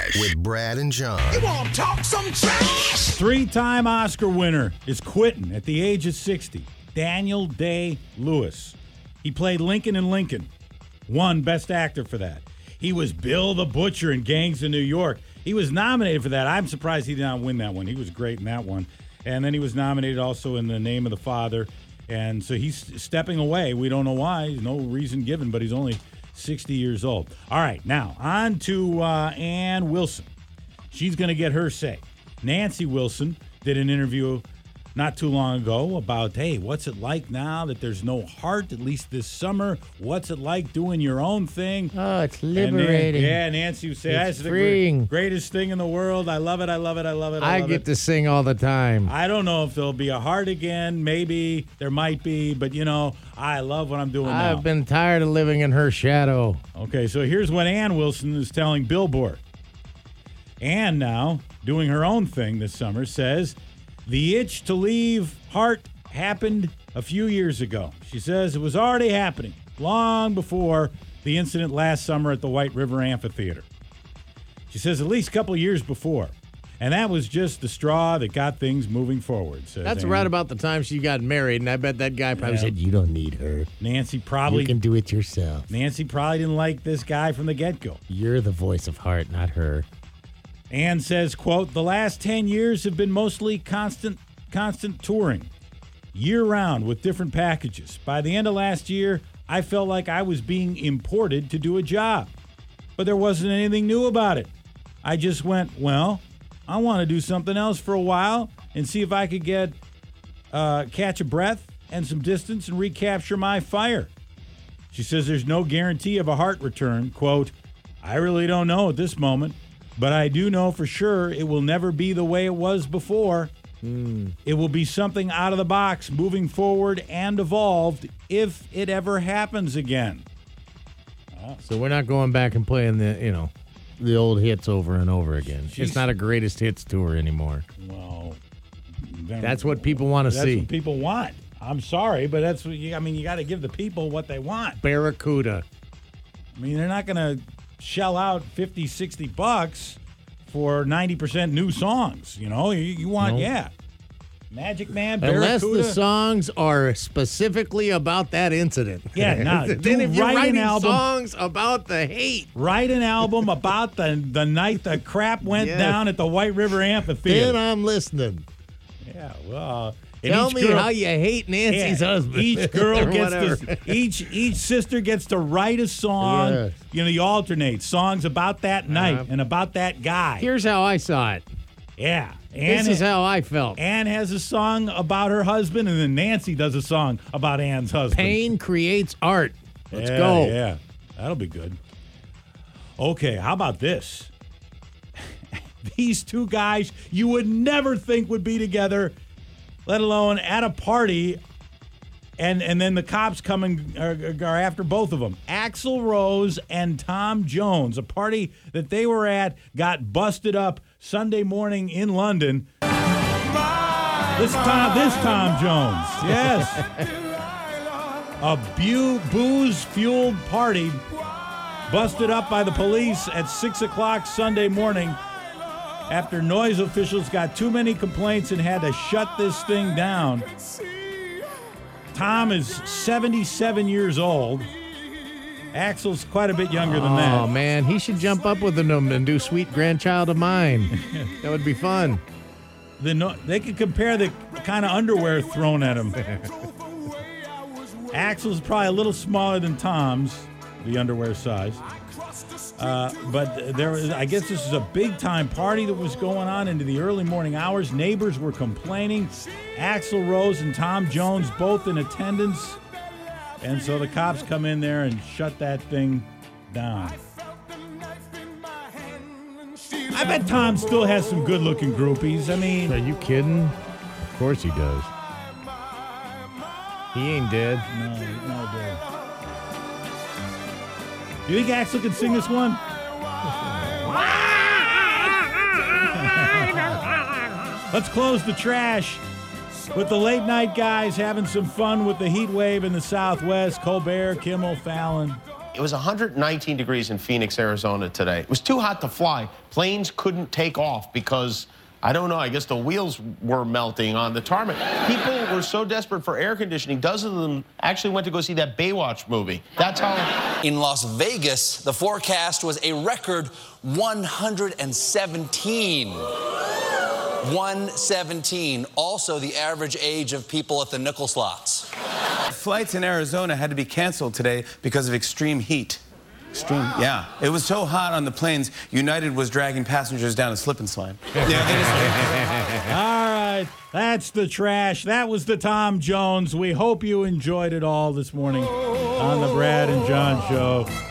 Trash with Brad and John. You want to talk some trash? Three-time Oscar winner is quitting at the age of 60. Daniel Day-Lewis. He played Lincoln in Lincoln. Won Best Actor for that. He was Bill the Butcher in Gangs of New York. He was nominated for that. I'm surprised he did not win that one. He was great in that one. And then he was nominated also in The Name of the Father. And so he's stepping away. We don't know why. No reason given, but he's only 60 years old. All right, now on to Ann Wilson. She's going to get her say. Nancy Wilson did an interview not too long ago about, hey, what's it like now that there's no heart, at least this summer? What's it like doing your own thing? Oh, it's liberating. Nancy would say, It's that's freeing. the greatest thing in the world. I love it, I love it, I love it, I love get it. to sing all the time. I don't know if there'll be a heart again. Maybe there might be, but, I love what I'm doing now. I've been tired of living in her shadow. Okay, so here's what Ann Wilson is telling Billboard. Ann now, doing her own thing this summer, says, the itch to leave heart happened a few years ago. She says it was already happening long before the incident last summer at the White River Amphitheater. She says at least a couple of years before. And that was just the straw that got things moving forward. Says That's Ann. right about the time she got married, and I bet that guy probably said, you don't need her. Nancy probably You can do it yourself. Nancy probably didn't like this guy from the get-go. You're the voice of heart, not her. Ann says, quote, the last 10 years have been mostly constant touring, year-round with different packages. By the end of last year, I felt like I was being imported to do a job. But there wasn't anything new about it. I just went, well, I want to do something else for a while and see if I could get catch a breath and some distance and recapture my fire. She says there's no guarantee of a heart return. Quote, I really don't know at this moment. But I do know for sure it will never be the way it was before. It will be something out of the box, moving forward and evolved if it ever happens again. So we're not going back and playing the old hits over and over again. It's not a greatest hits tour anymore. Well, that's what people want to see. That's what people want. I'm sorry, but that's what you got to give the people what they want. Barracuda. They're not going to shell out $50, $60 for 90% new songs. You want, Magic Man, Unless Barracuda. the songs are specifically about that incident. Yeah, now, then if you're write an writing album, songs about the hate, write an album about the night the crap went down at the White River Amphitheater. then I'm listening. Yeah, well, Tell me how you hate Nancy's husband. Each girl Or gets whatever. to, each sister gets to write a song. Yes. You alternate songs about that night and about that guy. Here's how I saw it. Yeah. This is how I felt. Ann has a song about her husband, and then Nancy does a song about Ann's husband. Pain creates art. Let's Yeah, go. Yeah, that'll be good. Okay, how about this? These two guys you would never think would be together, let alone at a party, and then the cops come and are after both of them. Axl Rose and Tom Jones, a party that they were at, got busted up Sunday morning in London. This Tom Jones, yes. A booze-fueled party busted up by the police at 6 o'clock Sunday morning after noise officials got too many complaints and had to shut this thing down. Tom is 77 years old. Axl's quite a bit younger than that. Oh, man. He should jump up with them and do Sweet Grandchild of Mine. That would be fun. They could compare the kind of underwear thrown at him. Axl's probably a little smaller than Tom's, the underwear size. But I guess this is a big-time party that was going on into the early morning hours. Neighbors were complaining. Axl Rose and Tom Jones both in attendance. And so the cops come in there and shut that thing down. I bet Tom still has some good-looking groupies. Are you kidding? Of course he does. He ain't dead. No, he's not dead. Do you think Axl can sing this one? Let's close the trash with the late night guys having some fun with the heat wave in the Southwest. Colbert, Kimmel, Fallon. It was 119 degrees in Phoenix, Arizona today. It was too hot to fly. Planes couldn't take off because, I don't know, I guess the wheels were melting on the tarmac. People were so desperate for air conditioning, dozens of them actually went to go see that Baywatch movie. That's how... In Las Vegas, the forecast was a record 117. 117. Also the average age of people at the nickel slots. Flights in Arizona had to be canceled today because of extreme heat. Yeah. It was so hot on the planes, United was dragging passengers down a slip and slide. All right, that's the trash. That was the Tom Jones. We hope you enjoyed it all this morning on the Brad and John Show.